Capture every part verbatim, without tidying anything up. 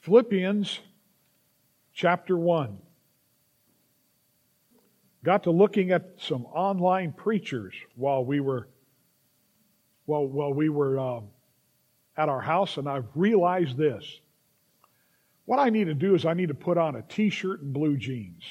Philippians chapter one. Got to looking at some online preachers while we were while, while we were um, at our house, and I've realized this. What I need to do is I need to put on a t-shirt and blue jeans.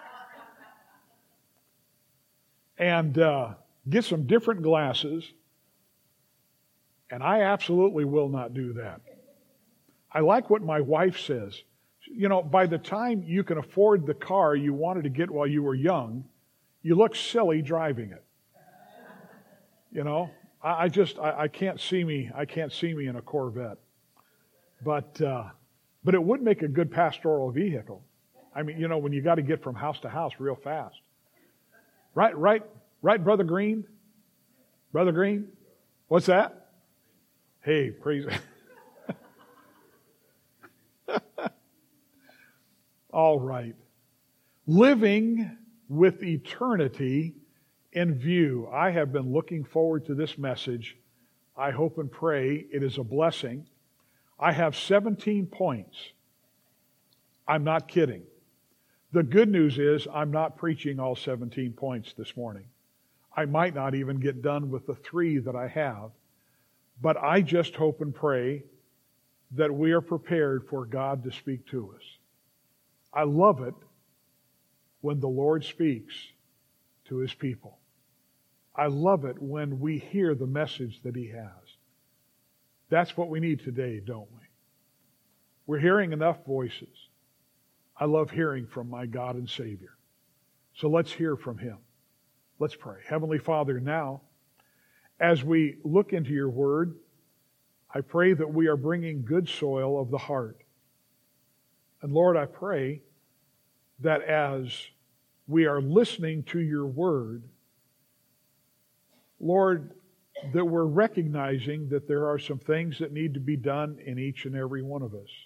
And uh, get some different glasses. And I absolutely will not do that. I like what my wife says. You know, by the time you can afford the car you wanted to get while you were young, you look silly driving it. You know, I, I just I, I can't see me I can't see me in a Corvette. But uh, but it would make a good pastoral vehicle. I mean, you know, when you got to get from house to house real fast. Right, right, right, Brother Green? Brother Green? What's that? Hey, praise All right. Living with eternity in view. I have been looking forward to this message. I hope and pray it is a blessing. I have seventeen points. I'm not kidding. The good news is I'm not preaching all seventeen points this morning. I might not even get done with the three that I have. But I just hope and pray that we are prepared for God to speak to us. I love it when the Lord speaks to His people. I love it when we hear the message that He has. That's what we need today, don't we? We're hearing enough voices. I love hearing from my God and Savior. So let's hear from Him. Let's pray. Heavenly Father, now, as we look into your word, I pray that we are bringing good soil of the heart. And Lord, I pray that as we are listening to your word, Lord, that we're recognizing that there are some things that need to be done in each and every one of us.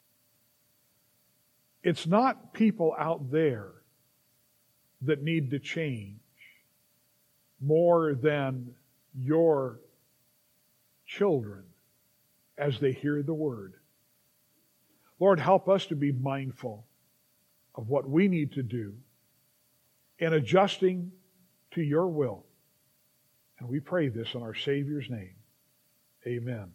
It's not people out there that need to change more than your children as they hear the word. Lord, help us to be mindful of what we need to do in adjusting to your will. And we pray this in our Savior's name. Amen.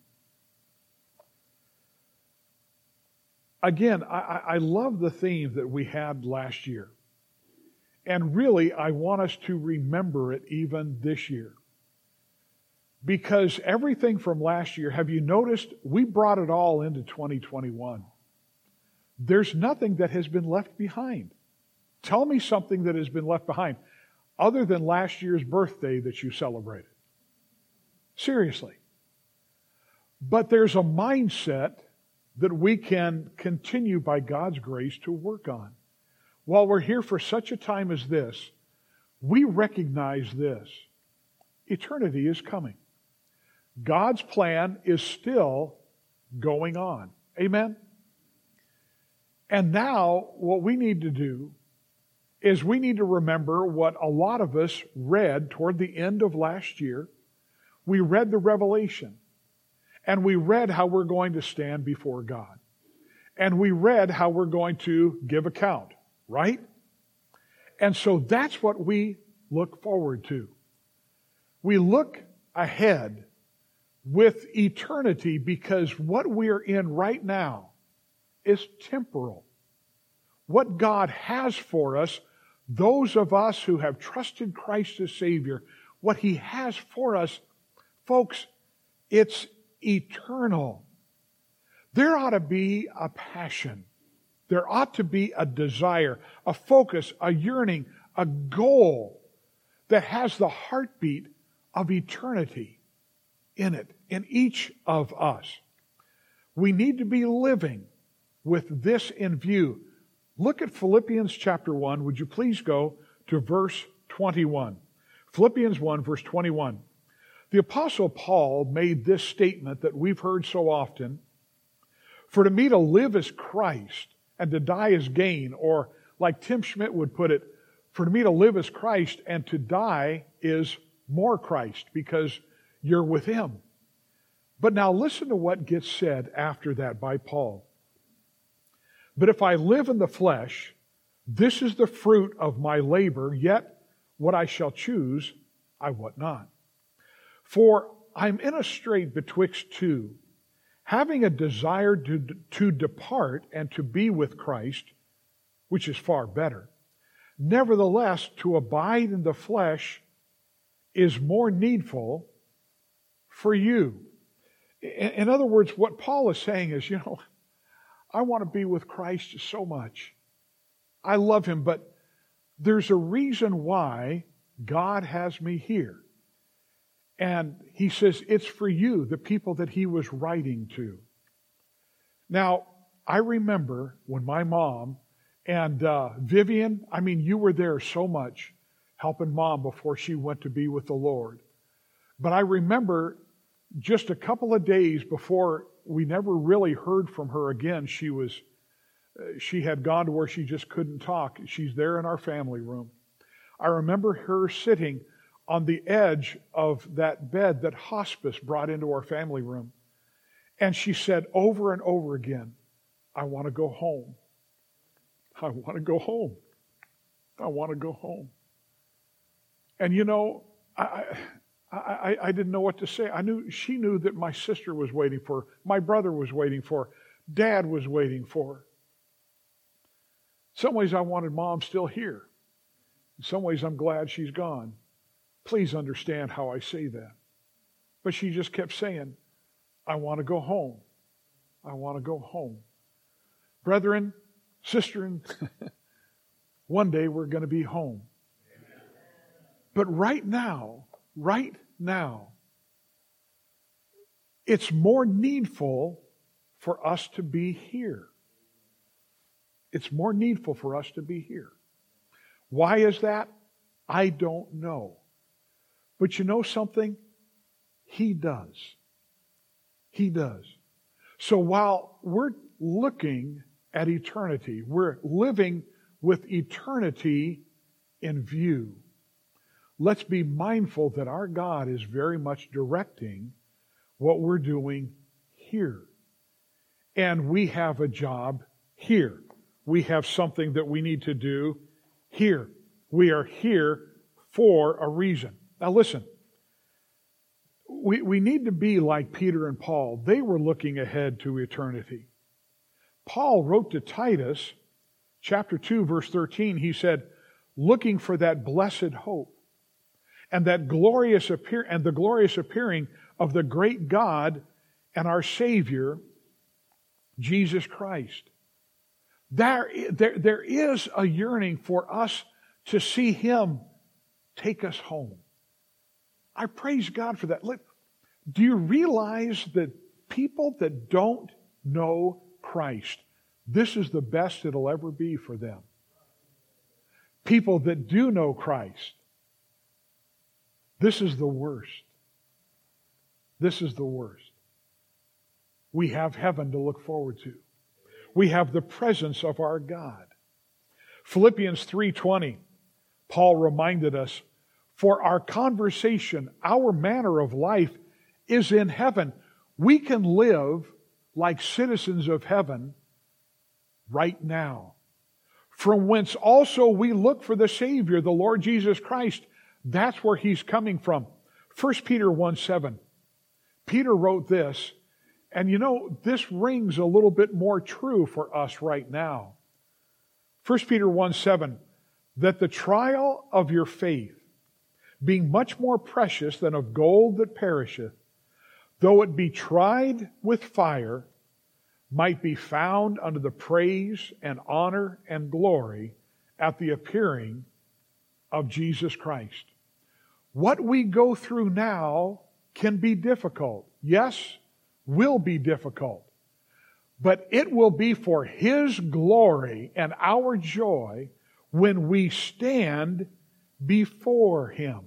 Again, I, I love the theme that we had last year. And really, I want us to remember it even this year. Because everything from last year, have you noticed, we brought it all into twenty twenty-one. There's nothing that has been left behind. Tell me something that has been left behind other than last year's birthday that you celebrated. Seriously. But there's a mindset that we can continue by God's grace to work on. While we're here for such a time as this, we recognize this. Eternity is coming. God's plan is still going on. Amen? And now, what we need to do is we need to remember what a lot of us read toward the end of last year. We read the Revelation. And we read how we're going to stand before God. And we read how we're going to give account. Right? And so that's what we look forward to. We look ahead with eternity because what we're in right now is temporal. What God has for us, those of us who have trusted Christ as Savior, what He has for us, folks, it's eternal. There ought to be a passion. There ought to be a desire, a focus, a yearning, a goal that has the heartbeat of eternity in it, in each of us. We need to be living with this in view. Look at Philippians chapter one. Would you please go to verse twenty-one? Philippians one, verse twenty-one. The Apostle Paul made this statement that we've heard so often. For to me to live is Christ, and to die is gain. Or like Tim Schmidt would put it, for to me to live is Christ, and to die is more Christ, because you're with Him. But now listen to what gets said after that by Paul. But if I live in the flesh, this is the fruit of my labor, yet what I shall choose, I wot not. For I'm in a strait betwixt two, having a desire to, to depart and to be with Christ, which is far better. Nevertheless, to abide in the flesh is more needful for you. In, in other words, what Paul is saying is, you know, I want to be with Christ so much. I love Him, but there's a reason why God has me here. And he says, it's for you, the people that he was writing to. Now, I remember when my mom and uh, Vivian, I mean, you were there so much helping Mom before she went to be with the Lord. But I remember just a couple of days before we never really heard from her again, she was, uh, she had gone to where she just couldn't talk. She's there in our family room. I remember her sitting on the edge of that bed that hospice brought into our family room. And she said over and over again, I want to go home. I want to go home. I want to go home. And you know, I, I, I didn't know what to say. I knew she knew that my sister was waiting for her. My brother was waiting for her. Dad was waiting for her. In some ways, I wanted Mom still here. In some ways, I'm glad she's gone. Please understand how I say that. But she just kept saying, I want to go home. I want to go home. Brethren, sister, one day we're going to be home. But right now, right now, it's more needful for us to be here. It's more needful for us to be here. Why is that? I don't know. But you know something? He does. He does. So while we're looking at eternity, we're living with eternity in view, let's be mindful that our God is very much directing what we're doing here. And we have a job here. We have something that we need to do here. We are here for a reason. Now listen, we, we need to be like Peter and Paul. They were looking ahead to eternity. Paul wrote to Titus, chapter two, verse thirteen, he said, looking for that blessed hope and that glorious appear and the glorious appearing of the great God and our Savior, Jesus Christ. There, there, there is a yearning for us to see Him take us home. I praise God for that. Look, do you realize that people that don't know Christ, this is the best it'll ever be for them? People that do know Christ, this is the worst. This is the worst. We have heaven to look forward to. We have the presence of our God. Philippians three twenty, Paul reminded us, for our conversation, our manner of life is in heaven. We can live like citizens of heaven right now. From whence also we look for the Savior, the Lord Jesus Christ. That's where He's coming from. First Peter one seven. Peter wrote this, and you know, this rings a little bit more true for us right now. First Peter one seven, that the trial of your faith, being much more precious than of gold that perisheth, though it be tried with fire, might be found unto the praise and honor and glory at the appearing of Jesus Christ. What we go through now can be difficult. Yes, will be difficult. But it will be for His glory and our joy when we stand before Him.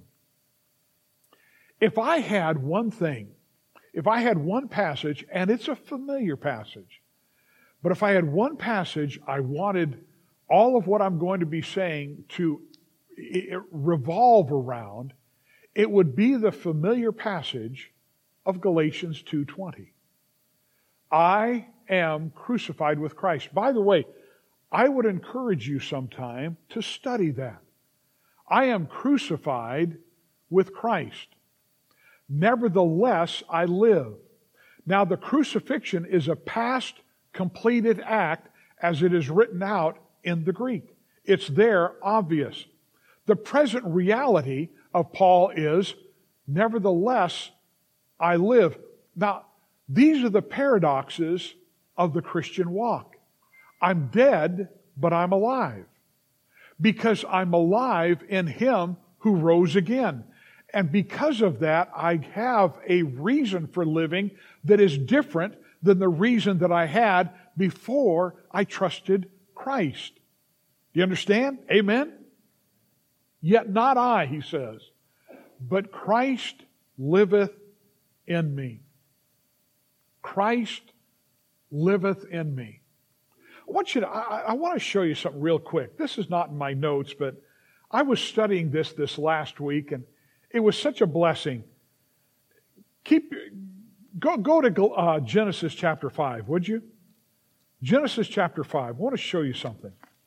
If I had one thing, if I had one passage, and it's a familiar passage, but if I had one passage I wanted all of what I'm going to be saying to revolve around, it would be the familiar passage of Galatians two twenty. I am crucified with Christ. By the way, I would encourage you sometime to study that. I am crucified with Christ. Nevertheless, I live. Now, the crucifixion is a past completed act as it is written out in the Greek. It's there, obvious. The present reality of Paul is, nevertheless, I live. Now, these are the paradoxes of the Christian walk. I'm dead, but I'm alive. Because I'm alive in Him who rose again. And because of that, I have a reason for living that is different than the reason that I had before I trusted Christ. Do you understand? Amen? Yet not I, he says, but Christ liveth in me. Christ liveth in me. I want you to, I, I want to show you something real quick. This is not in my notes, but I was studying this this last week, and it was such a blessing. Keep go go to uh, Genesis chapter five, would you? Genesis chapter five. I want to show you something.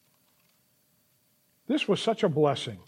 This was such a blessing.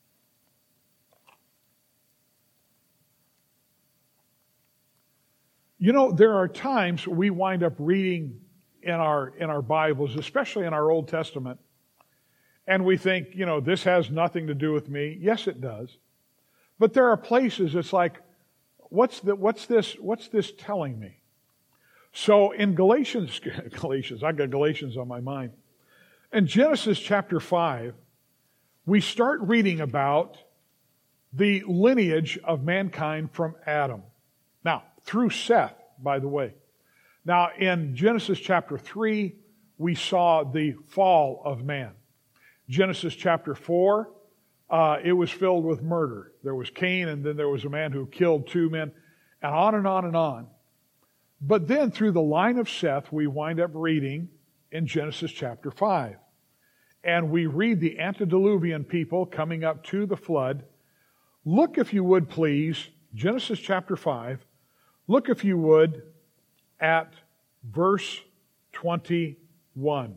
You know, there are times we wind up reading in our in our Bibles, especially in our Old Testament, and we think, you know, this has nothing to do with me. Yes, it does. But there are places it's like, what's the, what's this what's this telling me? So in Galatians, Galatians, I got Galatians on my mind. In Genesis chapter five, we start reading about the lineage of mankind from Adam. Now, through Seth, by the way. Now, in Genesis chapter three, we saw the fall of man. Genesis chapter four, uh, it was filled with murder. There was Cain, and then there was a man who killed two men, and on and on and on. But then through the line of Seth, we wind up reading in Genesis chapter five. And we read the antediluvian people coming up to the flood. Look, if you would please, Genesis chapter five, look, if you would, at verse twenty-one.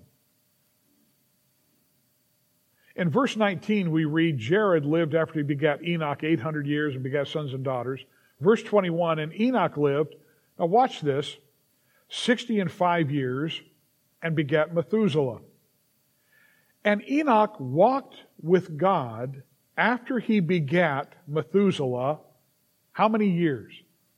In verse nineteen, we read, Jared lived after he begat Enoch eight hundred years and begat sons and daughters. Verse twenty-one, and Enoch lived, now watch this, sixty and five years and begat Methuselah. And Enoch walked with God after he begat Methuselah, how many years?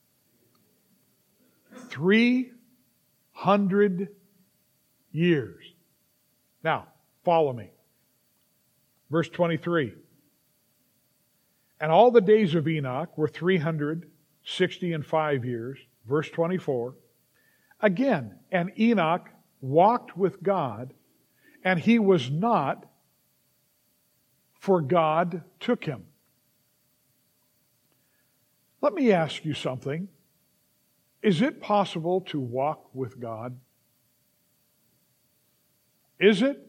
Three hundred years. Now, follow me. Verse twenty-three. And all the days of Enoch were three hundred sixty and five years. Verse twenty-four. Again, and Enoch walked with God, and he was not, for God took him. Let me ask you something. Is it possible to walk with God? Is it?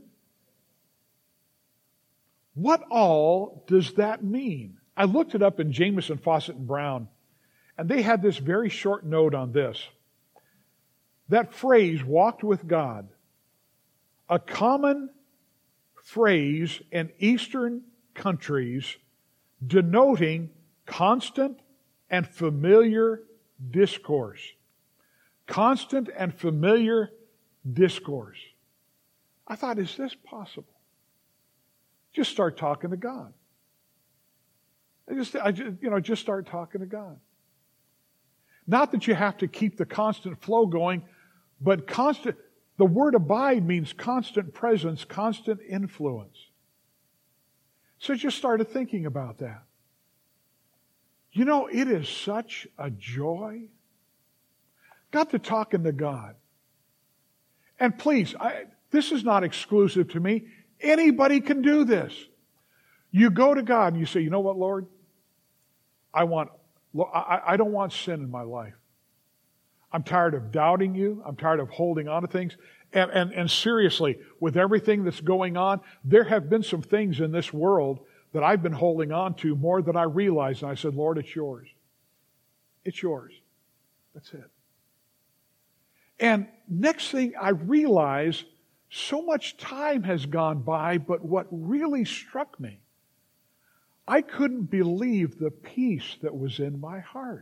What all does that mean? I looked it up in Jamieson, Fawcett, and Brown, and they had this very short note on this. That phrase, walked with God, a common phrase in Eastern countries denoting constant and familiar discourse. Constant and familiar discourse. I thought, is this possible? Just start talking to God. I just, I just, you know, just start talking to God. Not that you have to keep the constant flow going, but constant. The word abide means constant presence, constant influence. So just started thinking about that. You know, it is such a joy. Got to talking to God. And please, I, this is not exclusive to me. Anybody can do this. You go to God and you say, you know what, Lord? I want, I, I don't want sin in my life. I'm tired of doubting you. I'm tired of holding on to things. And, and, and seriously, with everything that's going on, there have been some things in this world that I've been holding on to more than I realized. And I said, Lord, it's yours. It's yours. That's it. And next thing I realize so much time has gone by, but what really struck me, I couldn't believe the peace that was in my heart.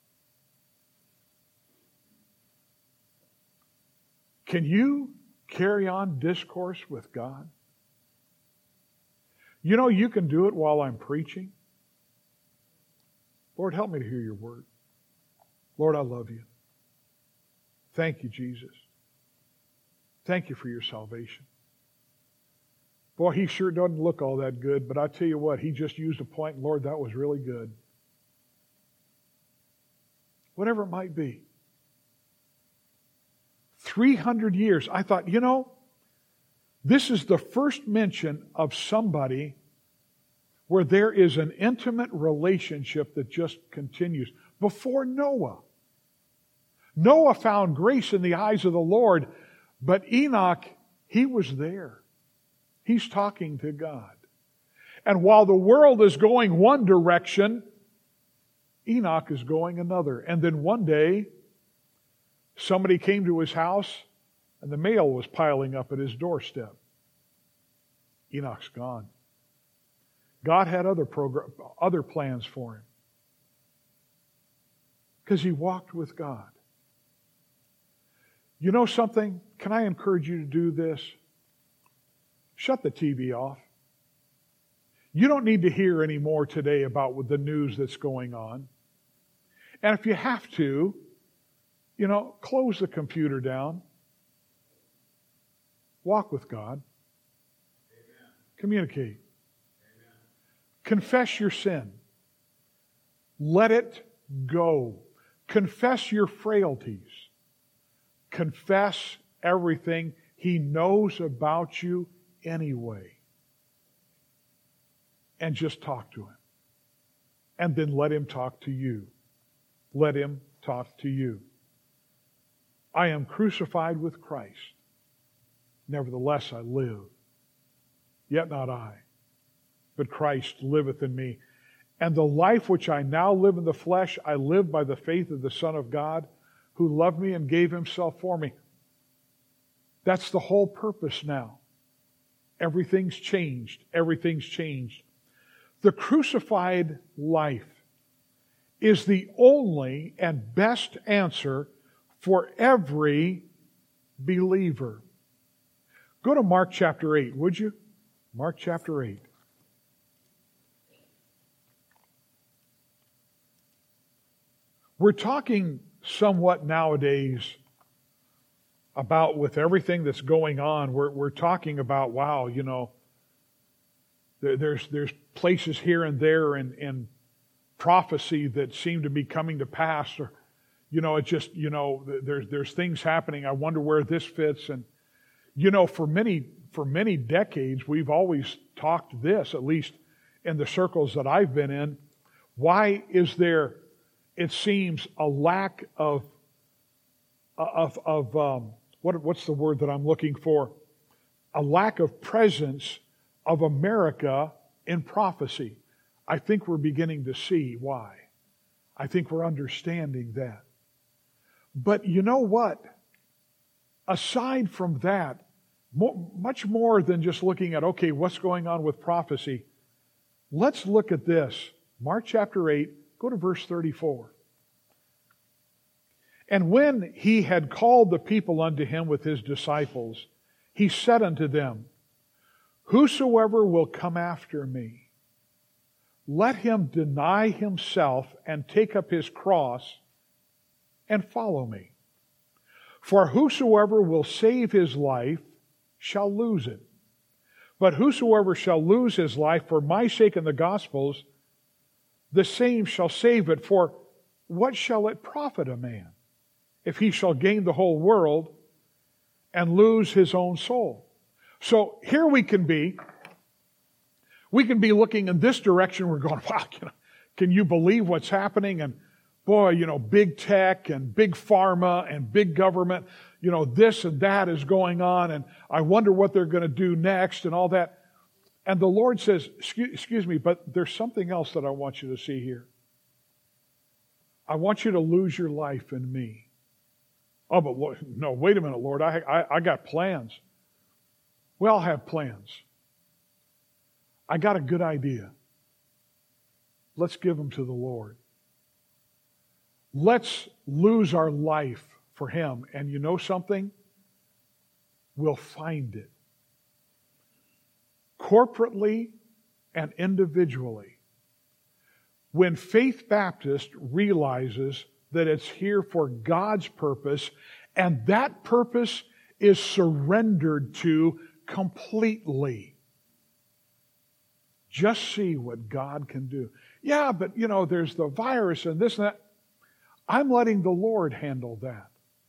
Can you carry on discourse with God? You know, you can do it while I'm preaching. Lord, help me to hear your word. Lord, I love you. Thank you, Jesus. Thank you for your salvation. Boy, he sure doesn't look all that good, but I tell you what, he just used a point, and Lord, that was really good. Whatever it might be. three hundred years. I thought, you know, this is the first mention of somebody where there is an intimate relationship that just continues. Before Noah. Noah found grace in the eyes of the Lord, but Enoch, he was there. He's talking to God. And while the world is going one direction, Enoch is going another. And then one day, somebody came to his house, and the mail was piling up at his doorstep. Enoch's gone. God had other program, other plans for him. Because he walked with God. You know something? Can I encourage you to do this? Shut the T V off. You don't need to hear any more today about the news that's going on. And if you have to, you know, close the computer down. Walk with God. Amen. Communicate. Amen. Confess your sin. Let it go. Confess your frailties. Confess everything. He knows about you anyway. And just talk to him. And then let him talk to you. Let him talk to you. I am crucified with Christ. Nevertheless I live. Yet not I, but Christ liveth in me. And the life which I now live in the flesh, I live by the faith of the Son of God, who loved me and gave himself for me. That's the whole purpose now. Everything's changed. Everything's changed. The crucified life is the only and best answer for every believer. Go to Mark chapter eight, would you? Mark chapter eight. We're talking somewhat nowadays about, with everything that's going on, we're, we're talking about, wow, you know, there, there's there's places here and there in, in prophecy that seem to be coming to pass, or, you know, it just, you know, there's there's things happening. I wonder where this fits. And, you know, for many for many decades, we've always talked this, at least in the circles that I've been in. Why is there, it seems, a lack of of of um, what what's the word that I'm looking for? A lack of presence of America in prophecy. I think we're beginning to see why. I think we're understanding that. But you know what? Aside from that, mo- much more than just looking at, okay, what's going on with prophecy, let's look at this. Mark chapter eight, go to verse thirty-four. And when he had called the people unto him with his disciples, he said unto them, Whosoever will come after me, let him deny himself and take up his cross and follow me. For whosoever will save his life shall lose it. But whosoever shall lose his life for my sake and the gospel's, the same shall save it. For what shall it profit a man if he shall gain the whole world and lose his own soul? So here we can be. We can be looking in this direction. We're going, wow, you know, can you believe what's happening? And boy, you know, big tech and big pharma and big government, you know, this and that is going on. And I wonder what they're going to do next and all that. And the Lord says, excuse, excuse me, but there's something else that I want you to see here. I want you to lose your life in me. Oh, but Lord, no, wait a minute, Lord, I, I, I got plans. We all have plans. I got a good idea. Let's give them to the Lord. Let's lose our life for Him. And you know something? We'll find it. Corporately and individually. When Faith Baptist realizes that it's here for God's purpose, and that purpose is surrendered to completely. Just see what God can do. Yeah, but you know, there's the virus and this and that. I'm letting the Lord handle that.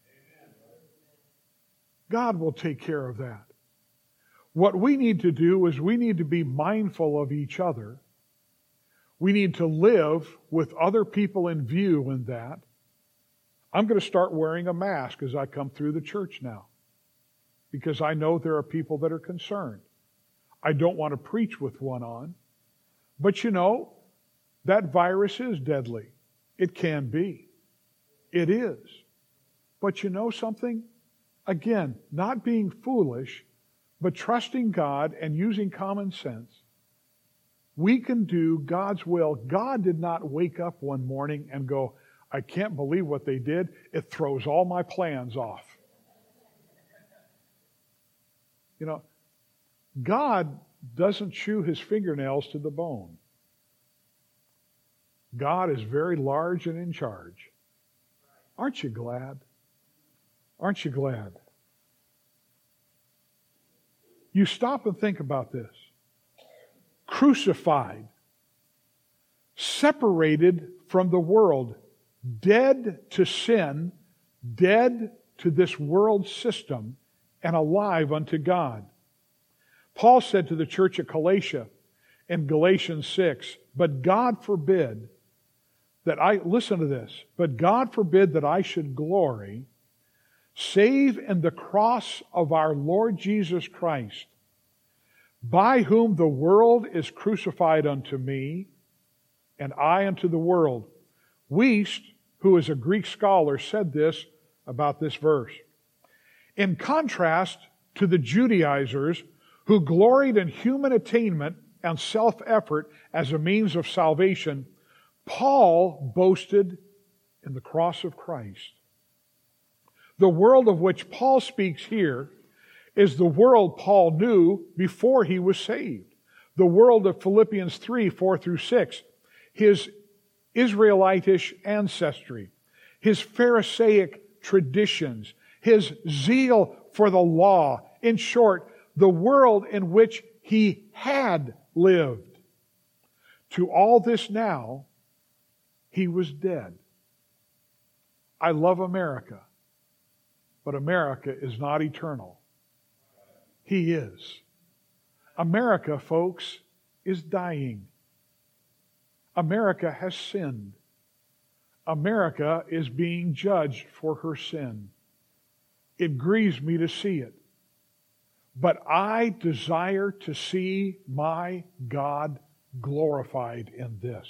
God will take care of that. What we need to do is we need to be mindful of each other. We need to live with other people in view in that. I'm going to start wearing a mask as I come through the church now, because I know there are people that are concerned. I don't want to preach with one on, but you know, that virus is deadly. It can be. It is. But you know something? Again, not being foolish, but trusting God and using common sense. We can do God's will. God did not wake up one morning and go, I can't believe what they did. It throws all my plans off. You know, God doesn't chew His fingernails to the bone. God is very large and in charge. Aren't you glad? Aren't you glad? You stop and think about this. Crucified, separated from the world, dead to sin, dead to this world system, and alive unto God. Paul said to the church at Galatia in Galatians six, but God forbid that I, listen to this, but God forbid that I should glory save in the cross of our Lord Jesus Christ, by whom the world is crucified unto me, and I unto the world. Wuest, who is a Greek scholar, said this about this verse. In contrast to the Judaizers who gloried in human attainment and self-effort as a means of salvation, Paul boasted in the cross of Christ. The world of which Paul speaks here is the world Paul knew before he was saved. The world of Philippians three, four through six. His Israelitish ancestry. His Pharisaic traditions. His zeal for the law. In short, the world in which he had lived. To all this now, he was dead. I love America, but America is not eternal. He is. America, folks, is dying. America has sinned. America is being judged for her sin. It grieves me to see it. But I desire to see my God glorified in this.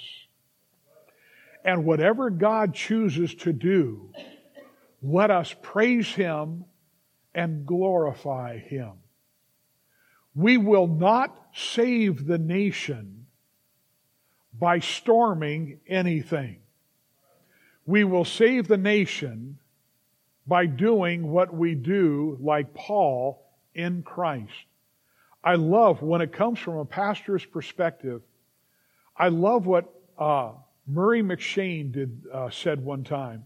And whatever God chooses to do, let us praise Him and glorify Him. We will not save the nation by storming anything. We will save the nation by doing what we do like Paul in Christ. I love, when it comes from a pastor's perspective, I love what uh, Murray McShane did uh, said one time.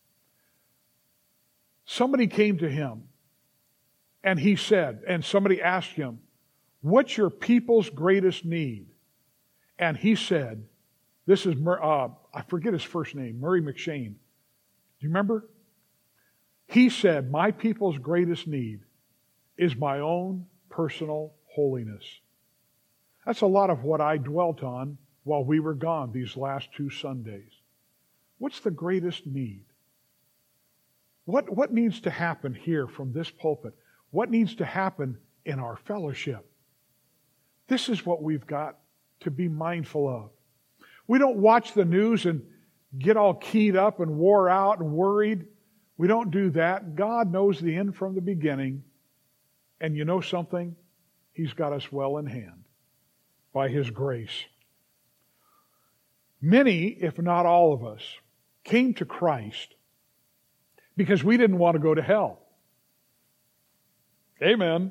Somebody came to him and he said, and somebody asked him, what's your people's greatest need? And he said, this is, uh, I forget his first name, Murray McShane. Do you remember? He said, my people's greatest need is my own personal holiness. That's a lot of what I dwelt on while we were gone these last two Sundays. What's the greatest need? What, what needs to happen here from this pulpit? What needs to happen in our fellowship? This is what we've got to be mindful of. We don't watch the news and get all keyed up and wore out and worried. We don't do that. God knows the end from the beginning. And you know something? He's got us well in hand by His grace. Many, if not all of us, came to Christ because we didn't want to go to hell. Amen.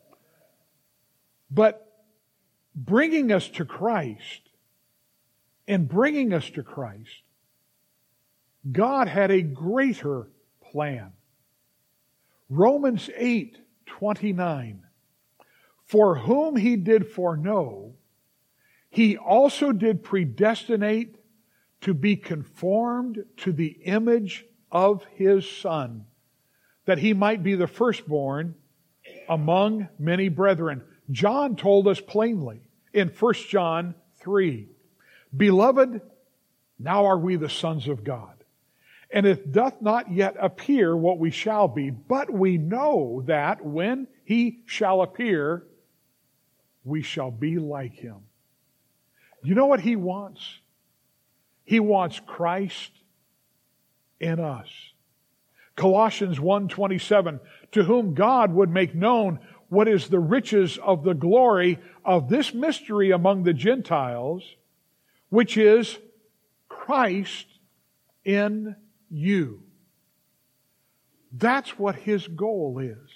But bringing us to Christ and bringing us to Christ, God had a greater plan. Romans eight twenty-nine. For whom He did foreknow, He also did predestinate to be conformed to the image of His Son, that He might be the firstborn among many brethren. John told us plainly in First John three, Beloved, now are we the sons of God. And it doth not yet appear what we shall be, but we know that when He shall appear, we shall be like Him. You know what He wants? He wants Christ in us. Colossians one twenty-seven, to whom God would make known what is the riches of the glory of this mystery among the Gentiles, which is Christ in you. That's what His goal is.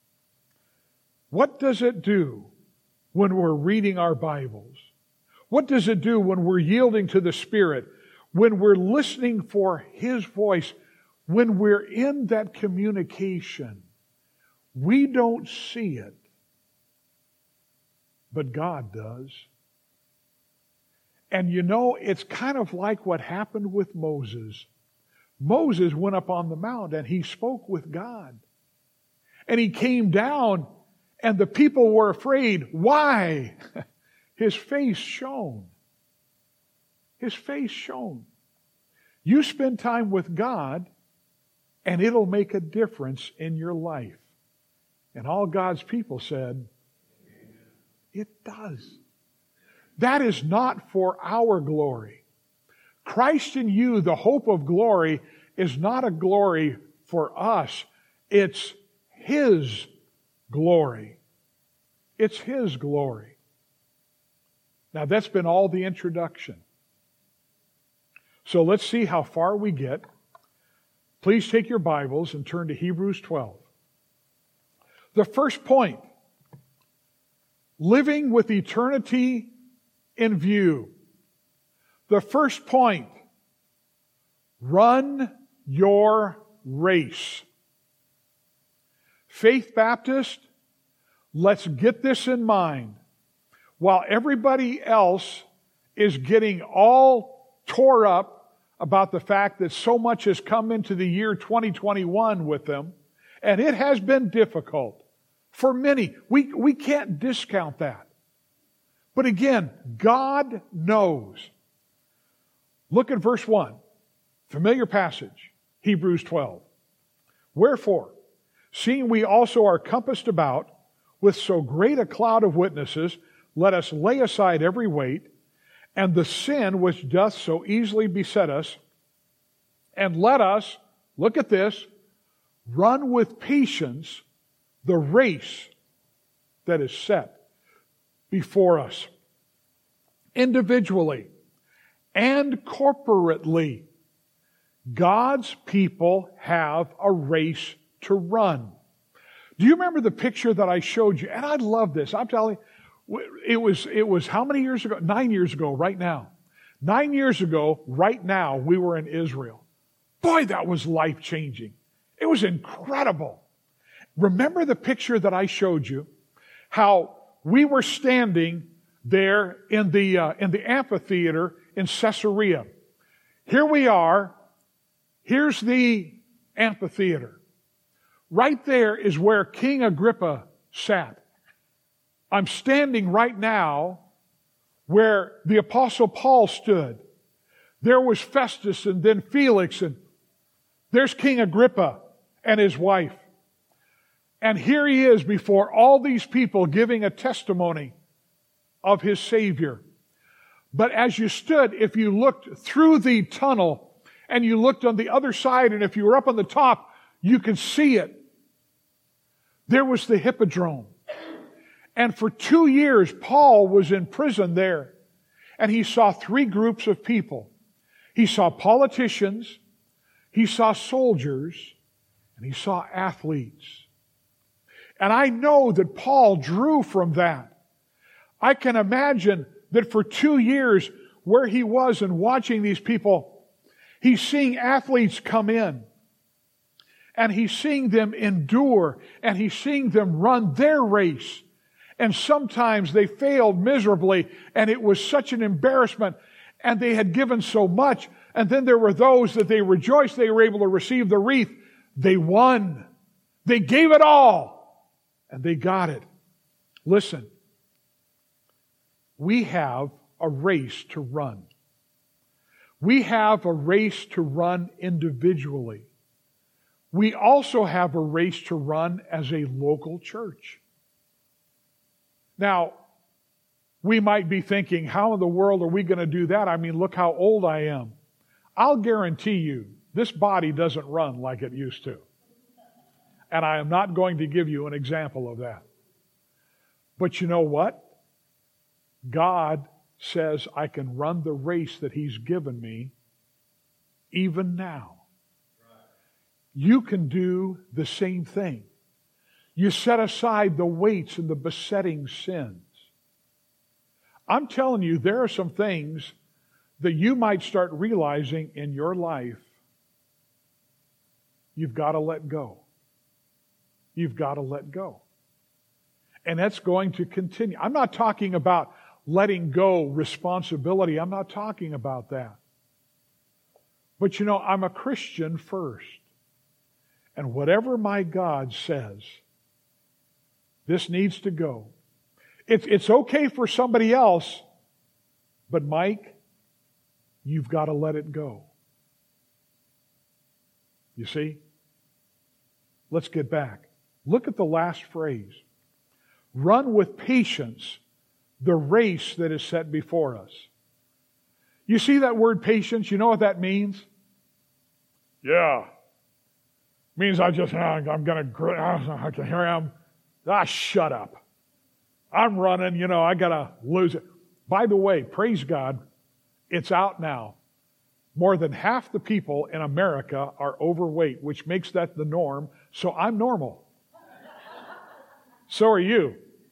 What does it do when we're reading our Bibles? What does it do when we're yielding to the Spirit? When we're listening for His voice? When we're in that communication? We don't see it, but God does. And you know, it's kind of like what happened with Moses. Moses went up on the mount and he spoke with God. And he came down and the people were afraid. Why? His face shone. His face shone. You spend time with God and it'll make a difference in your life. And all God's people said, it does. That is not for our glory. Christ in you, the hope of glory, is not a glory for us. It's His glory. It's His glory. Now that's been all the introduction. So let's see how far we get. Please take your Bibles and turn to Hebrews twelve. The first point, living with eternity in view. The first point, run your race. Faith Baptist, let's get this in mind. While everybody else is getting all tore up about the fact that so much has come into the year twenty twenty-one with them, and it has been difficult for many. We, we can't discount that. But again, God knows. Look at verse one. Familiar passage, Hebrews twelve. Wherefore, seeing we also are compassed about with so great a cloud of witnesses, let us lay aside every weight and the sin which doth so easily beset us, and let us, look at this, run with patience the race that is set before us, individually and corporately. God's people have a race to run. Do you remember the picture that I showed you? And I love this. I'm telling you, it was, it was how many years ago? Nine years ago, right now. Nine years ago, right now, we were in Israel. Boy, that was life-changing. It was incredible. Remember the picture that I showed you? How we were standing there in the, uh, in the amphitheater in Caesarea. Here we are. Here's the amphitheater. Right there is where King Agrippa sat. I'm standing right now where the Apostle Paul stood. There was Festus and then Felix, and there's King Agrippa and his wife. And here he is before all these people giving a testimony of his Savior. But as you stood, if you looked through the tunnel and you looked on the other side, and if you were up on the top, you could see it. There was the Hippodrome. And for two years, Paul was in prison there. And he saw three groups of people. He saw politicians, he saw soldiers, and he saw athletes. And I know that Paul drew from that. I can imagine that for two years, where he was and watching these people, he's seeing athletes come in. And he's seeing them endure. And he's seeing them run their race. And sometimes they failed miserably, and it was such an embarrassment, and they had given so much. And then there were those that they rejoiced they were able to receive the wreath. They won. They gave it all, and they got it. Listen, we have a race to run. We have a race to run individually. We also have a race to run as a local church. Now, we might be thinking, how in the world are we going to do that? I mean, look how old I am. I'll guarantee you, this body doesn't run like it used to. And I am not going to give you an example of that. But you know what? God says I can run the race that He's given me even now. You can do the same thing. You set aside the weights and the besetting sins. I'm telling you, there are some things that you might start realizing in your life you've got to let go. You've got to let go. And that's going to continue. I'm not talking about letting go responsibility. I'm not talking about that. But you know, I'm a Christian first. And whatever my God says, this needs to go. It's, it's okay for somebody else, but Mike, you've got to let it go. You see? Let's get back. Look at the last phrase. Run with patience the race that is set before us. You see that word patience? You know what that means? Yeah. It means I just, I'm going to, here I am. Ah, shut up. I'm running, you know, I got to lose it. By the way, praise God, it's out now. More than half the people in America are overweight, which makes that the norm, so I'm normal. So are you.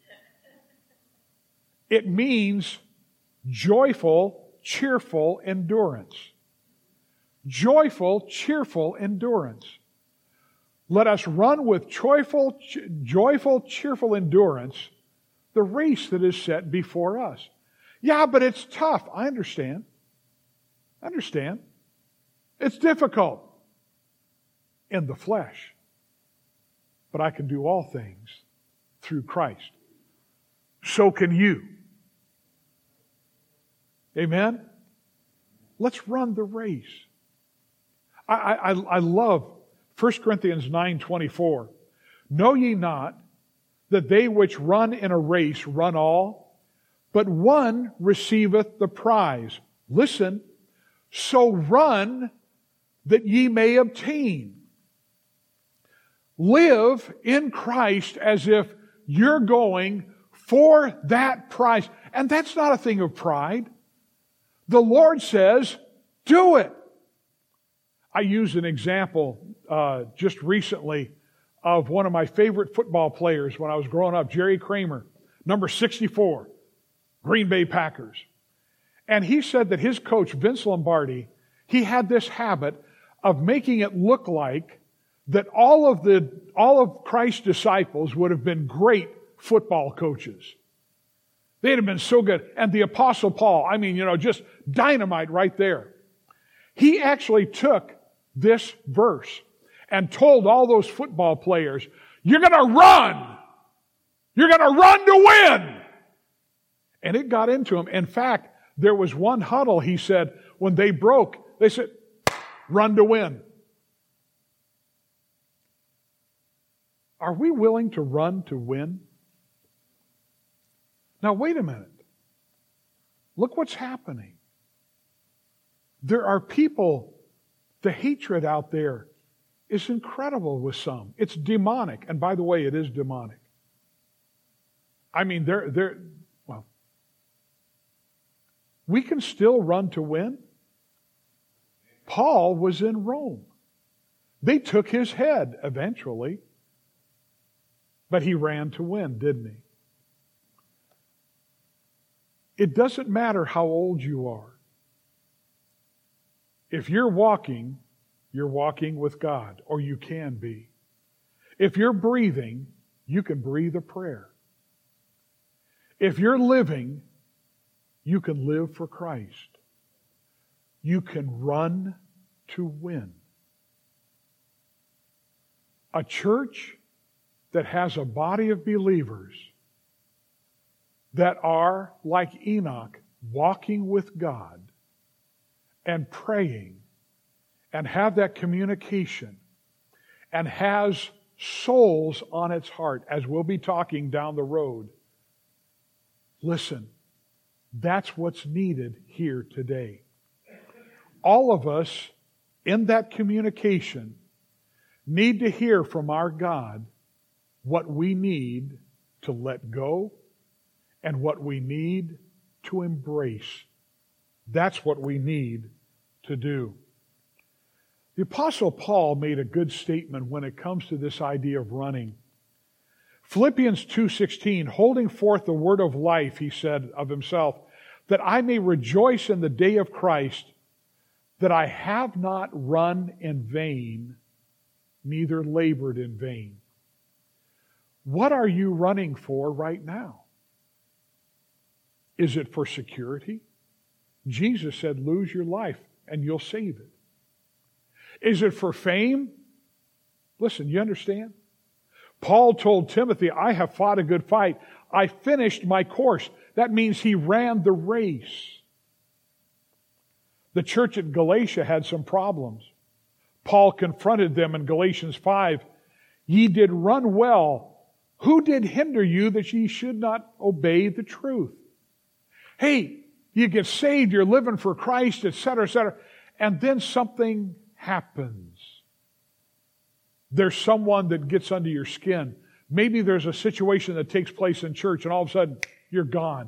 It means joyful, cheerful endurance. Joyful, cheerful endurance. Let us run with joyful, joyful, cheerful endurance the race that is set before us. Yeah, but it's tough. I understand. I understand. It's difficult in the flesh. But I can do all things through Christ. So can you. Amen? Let's run the race. I, I, I love First Corinthians nine twenty-four. Know ye not that they which run in a race run all, but one receiveth the prize. Listen, so run that ye may obtain. Live in Christ as if you're going for that prize. And that's not a thing of pride. The Lord says, do it. I used an example uh, just recently of one of my favorite football players when I was growing up, Jerry Kramer, number sixty-four, Green Bay Packers. And he said that his coach, Vince Lombardi, he had this habit of making it look like that all of the all of Christ's disciples would have been great football coaches. They'd have been so good. And the Apostle Paul, I mean, you know, just dynamite right there. He actually took this verse and told all those football players, you're going to run. You're going to run to win. And it got into him. In fact, there was one huddle, he said, when they broke, they said, run to win. Are we willing to run to win? Now, wait a minute. Look what's happening. There are people, the hatred out there is incredible with some. It's demonic. And by the way, it is demonic. I mean, they're, they're, well, we can still run to win. Paul was in Rome. They took his head eventually, but he ran to win, didn't he? It doesn't matter how old you are. If you're walking, you're walking with God, or you can be. If you're breathing, you can breathe a prayer. If you're living, you can live for Christ. You can run to win. A church that has a body of believers that are, like Enoch, walking with God and praying and have that communication and has souls on its heart, as we'll be talking down the road. Listen, that's what's needed here today. All of us in that communication need to hear from our God what we need to let go and what we need to embrace. That's what we need to do. The Apostle Paul made a good statement when it comes to this idea of running. Philippians two sixteen, holding forth the word of life, he said of himself, that I may rejoice in the day of Christ, that I have not run in vain, neither labored in vain. What are you running for right now? Is it for security? Jesus said, lose your life and you'll save it. Is it for fame? Listen, you understand? Paul told Timothy, I have fought a good fight. I finished my course. That means he ran the race. The church at Galatia had some problems. Paul confronted them in Galatians five. Ye did run well. Who did hinder you that ye should not obey the truth? Hey, you get saved, you're living for Christ, et cetera, et cetera, and then something happens. There's someone that gets under your skin. Maybe there's a situation that takes place in church and all of a sudden you're gone.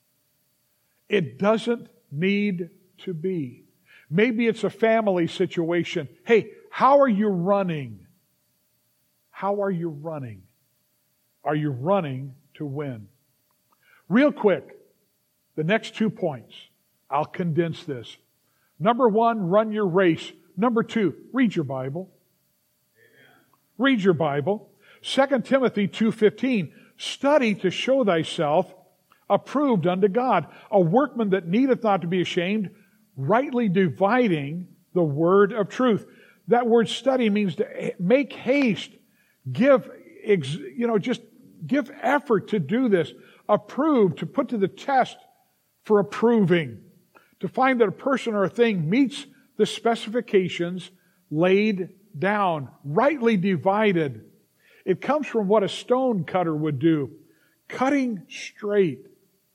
It doesn't need to be. Maybe it's a family situation. Hey, how are you running? How are you running? Are you running to win? Real quick, the next two points. I'll condense this. Number one, run your race. Number two, read your Bible. Amen. Read your Bible. Second Timothy two fifteen, study to show thyself approved unto God, a workman that needeth not to be ashamed, rightly dividing the word of truth. That word study means to make haste, give, you know, just give effort to do this. Approved, to put to the test for approving. To find that a person or a thing meets the specifications laid down. Rightly divided. It comes from what a stone cutter would do. Cutting straight.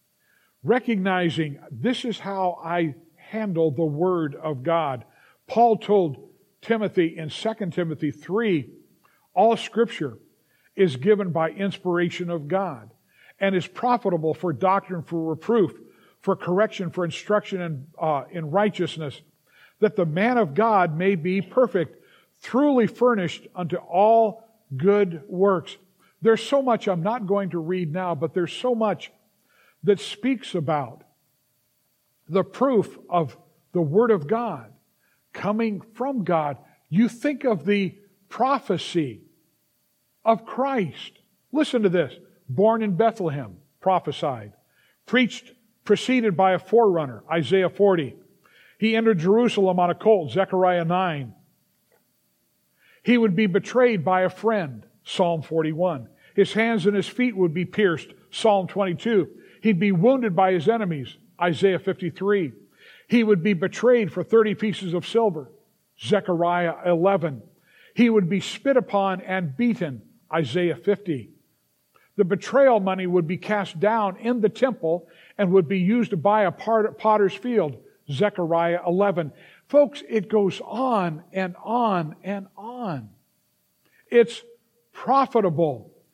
Recognizing this is how I handle the Word of God. Paul told Timothy in Second Timothy three, all Scripture is given by inspiration of God and is profitable for doctrine, for reproof, for correction, for instruction in, uh, in righteousness, that the man of God may be perfect, truly furnished unto all good works. There's so much I'm not going to read now, but there's so much that speaks about the proof of the Word of God coming from God. You think of the prophecy of Christ. Listen to this. Born in Bethlehem, prophesied. Preached, preceded by a forerunner, Isaiah forty. He entered Jerusalem on a colt, Zechariah nine. He would be betrayed by a friend, Psalm forty-one. His hands and his feet would be pierced, Psalm twenty-two. He'd be wounded by his enemies, Isaiah fifty-three. He would be betrayed for thirty pieces of silver, Zechariah eleven. He would be spit upon and beaten, Isaiah fifty. The betrayal money would be cast down in the temple and would be used to buy a potter's field, Zechariah eleven. Folks, it goes on and on and on. It's profitable.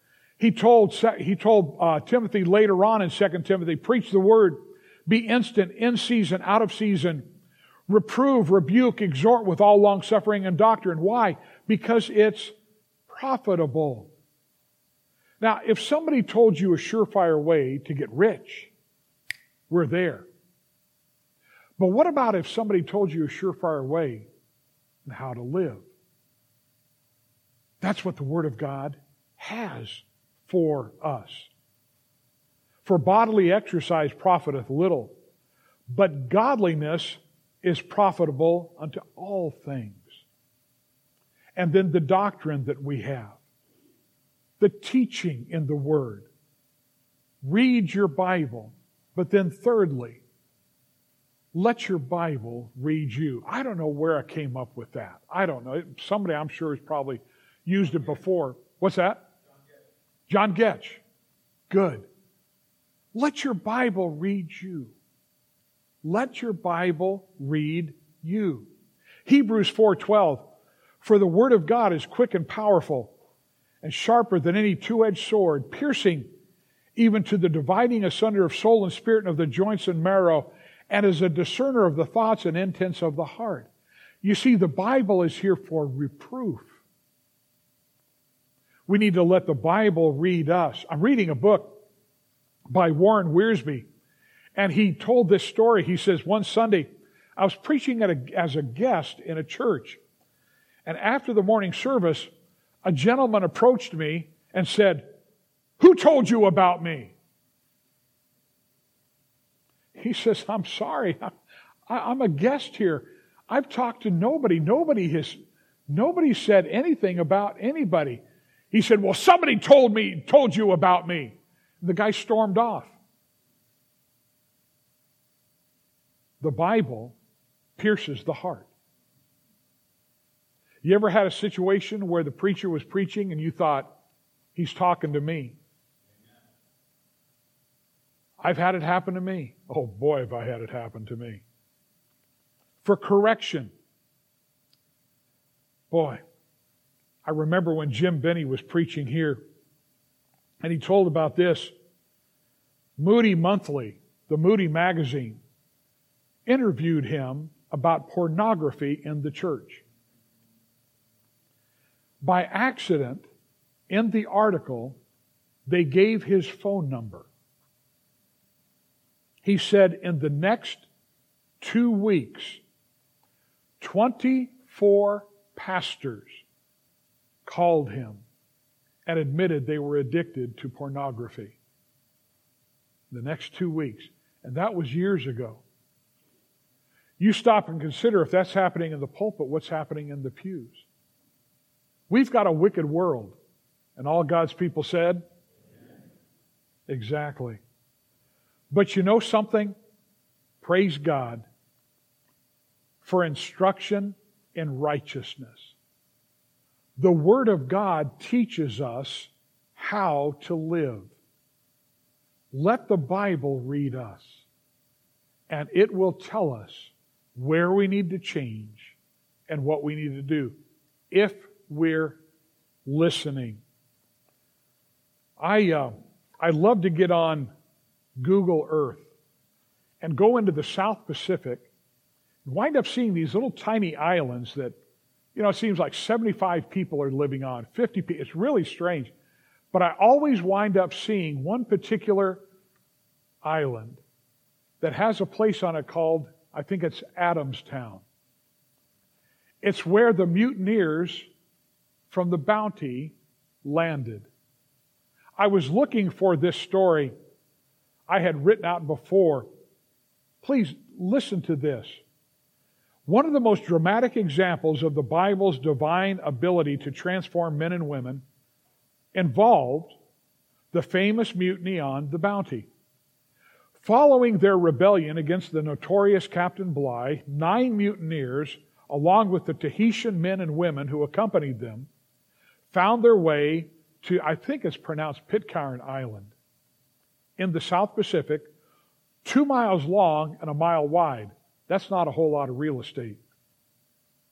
He told, he told uh, Timothy later on in Second Timothy, preach the word, be instant, in season, out of season, reprove, rebuke, exhort with all long-suffering and doctrine. Why? Because it's profitable. Now, if somebody told you a surefire way to get rich, we're there. But what about if somebody told you a surefire way on how to live? That's what the Word of God has for us. For bodily exercise profiteth little, but godliness is profitable unto all things. And then the doctrine that we have, the teaching in the Word. Read your Bible, but then thirdly, let your Bible read you. I don't know where I came up with that. I don't know. Somebody I'm sure has probably used it before. What's that? John Getch. Good. Let your Bible read you. Let your Bible read you. Hebrews four twelve. For the Word of God is quick and powerful and sharper than any two-edged sword, piercing even to the dividing asunder of soul and spirit and of the joints and marrow, and is a discerner of the thoughts and intents of the heart. You see, the Bible is here for reproof. We need to let the Bible read us. I'm reading a book by Warren Wiersbe, and he told this story. He says, one Sunday, I was preaching at a, as a guest in a church, and after the morning service, a gentleman approached me and said, "Who told you about me?" He says, "I'm sorry. I'm a guest here. I've talked to nobody. Nobody has, nobody said anything about anybody." He said, "Well, somebody told me, told you about me." The guy stormed off. The Bible pierces the heart. You ever had a situation where the preacher was preaching and you thought, he's talking to me? I've had it happen to me. Oh boy, have I had it happen to me. For correction. Boy, I remember when Jim Benny was preaching here, and he told about this. Moody Monthly, the Moody magazine, interviewed him about pornography in the church. By accident, in the article, they gave his phone number. He said in the next two weeks, twenty-four pastors called him and admitted they were addicted to pornography. The next two weeks. And that was years ago. You stop and consider if that's happening in the pulpit, what's happening in the pews. We've got a wicked world. And all God's people said? Exactly. But you know something? Praise God for instruction in righteousness. The Word of God teaches us how to live. Let the Bible read us, and it will tell us where we need to change and what we need to do if we're listening. I uh, I love to get on Google Earth and go into the South Pacific and wind up seeing these little tiny islands that, you know, it seems like seventy-five people are living on, fifty people. It's really strange. But I always wind up seeing one particular island that has a place on it called, I think it's Adamstown. It's where the mutineers from the Bounty landed. I was looking for this story I had written out before. Please listen to this. One of the most dramatic examples of the Bible's divine ability to transform men and women involved the famous mutiny on the Bounty. Following their rebellion against the notorious Captain Bligh, nine mutineers, along with the Tahitian men and women who accompanied them, found their way to, I think it's pronounced Pitcairn Island, in the South Pacific, two miles long and a mile wide. That's not a whole lot of real estate.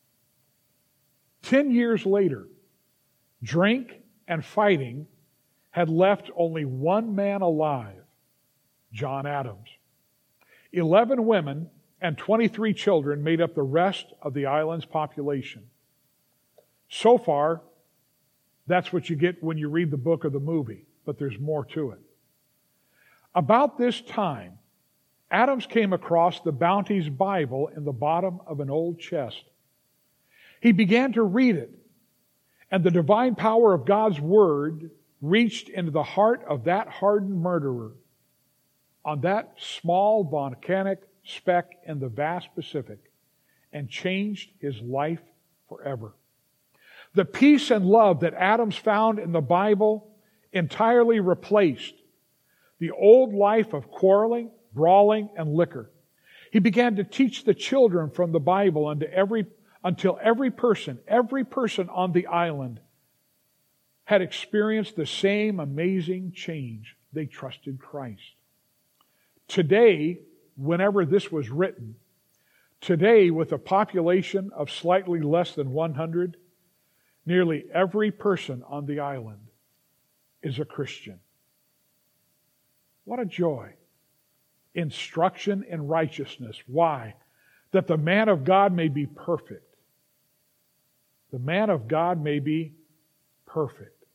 Ten years later, drink and fighting had left only one man alive, John Adams. Eleven women and twenty-three children made up the rest of the island's population. So far, that's what you get when you read the book or the movie, but there's more to it. About this time, Adams came across the Bounty's Bible in the bottom of an old chest. He began to read it, and the divine power of God's Word reached into the heart of that hardened murderer on that small volcanic speck in the vast Pacific and changed his life forever. The peace and love that Adams found in the Bible entirely replaced the old life of quarreling, brawling, and liquor. He began to teach the children from the Bible unto every, until every person, every person on the island had experienced the same amazing change. They trusted Christ. Today, whenever this was written, today with a population of slightly less than one hundred, nearly every person on the island is a Christian. What a joy. Instruction in righteousness. Why? That the man of God may be perfect. The man of God may be perfect.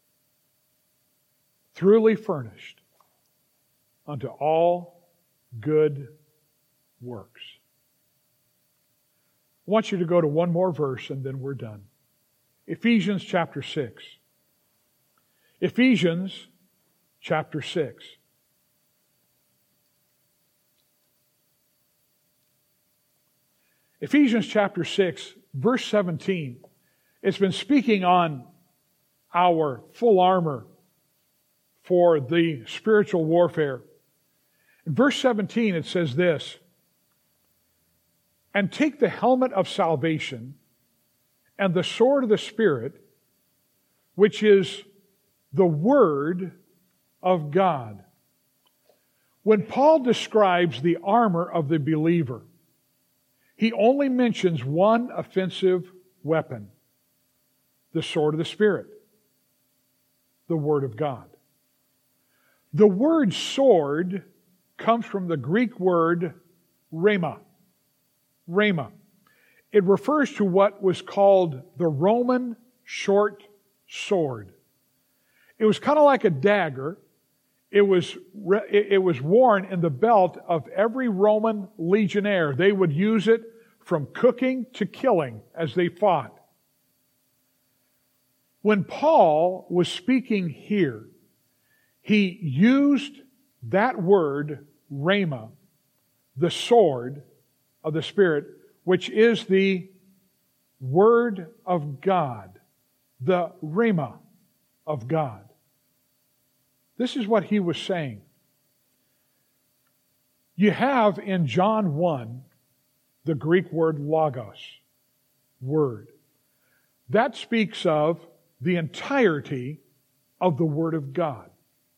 Truly furnished unto all good works. I want you to go to one more verse and then we're done. Ephesians chapter six. Ephesians chapter six. Ephesians chapter six, verse seventeen. It's been speaking on our full armor for the spiritual warfare. In verse seventeen it says this, and take the helmet of salvation and the sword of the Spirit, which is the Word of God. When Paul describes the armor of the believer, he only mentions one offensive weapon, the sword of the Spirit, the Word of God. The word sword comes from the Greek word rhema. Rhema. It refers to what was called the Roman short sword. It was kind of like a dagger. It was, it was worn in the belt of every Roman legionnaire. They would use it from cooking to killing as they fought. When Paul was speaking here, he used that word, rhema, the sword of the Spirit, which is the Word of God, the rhema of God. This is what he was saying. You have in John one the Greek word logos, word. That speaks of the entirety of the Word of God.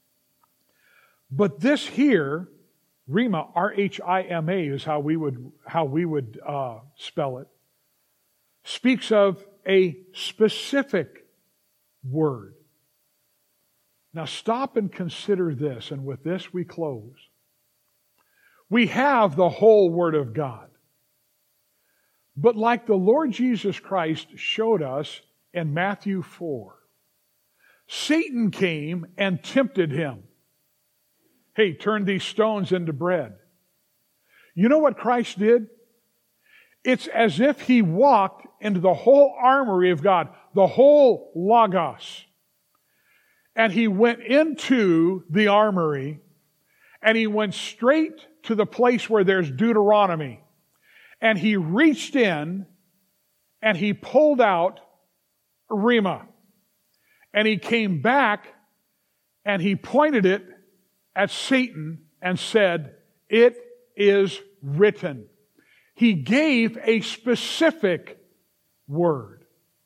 But this here, rhema, R H I M A is how we would, how we would uh, spell it, speaks of a specific word. Now stop and consider this, and with this we close. We have the whole Word of God. But like the Lord Jesus Christ showed us in Matthew four, Satan came and tempted him. Hey, turn these stones into bread. You know what Christ did? It's as if he walked into the whole armory of God, the whole logos. And he went into the armory, and he went straight to the place where there's Deuteronomy. And he reached in, and he pulled out rhema. And he came back, and he pointed it at Satan and said, "It is written." He gave a specific word.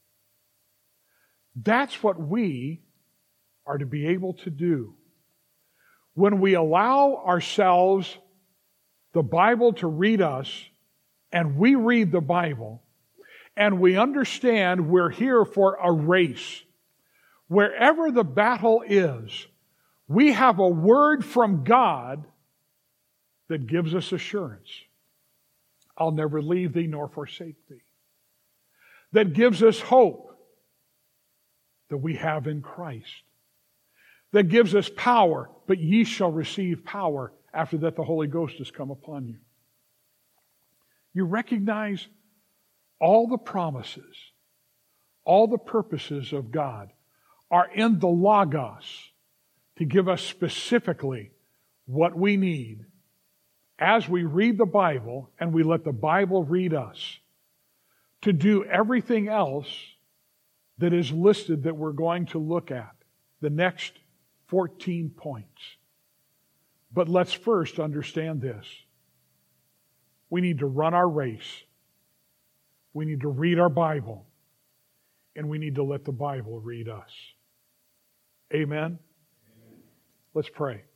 That's what we are to be able to do. When we allow ourselves, the Bible to read us, and we read the Bible, and we understand we're here for a race. Wherever the battle is, We have a word from God that gives us assurance. I'll never leave thee nor forsake thee. That gives us hope that we have in Christ. That gives us power, but ye shall receive power after that the Holy Ghost has come upon you. You recognize all the promises, all the purposes of God are in the Logos to give us specifically what we need as we read the Bible and we let the Bible read us to do everything else that is listed that we're going to look at, the next fourteen points. But let's first understand this. We need to run our race. We need to read our Bible. And we need to let the Bible read us. Amen? Amen. Let's pray.